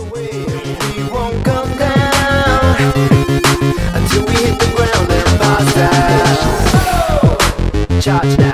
We won't come down until we hit the ground and pass out. Charge down.